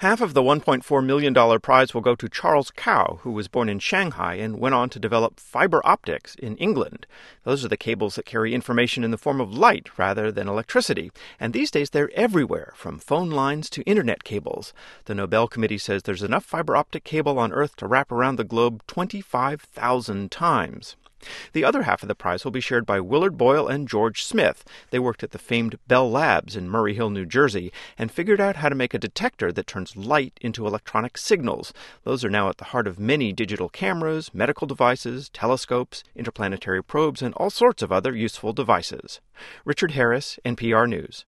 Half of the $1.4 million prize will go to Charles Kao, who was born in Shanghai and went on to develop fiber optics in England. Those are the cables that carry information in the form of light rather than electricity. And these days they're everywhere, from phone lines to internet cables. The Nobel Committee says there's enough fiber optic cable on Earth to wrap around the globe 25,000 times. The other half of the prize will be shared by Willard Boyle and George Smith. They worked at the famed Bell Labs in Murray Hill, New Jersey, and figured out how to make a detector that turns light into electronic signals. Those are now at the heart of many digital cameras, medical devices, telescopes, interplanetary probes, and all sorts of other useful devices. Richard Harris, NPR News.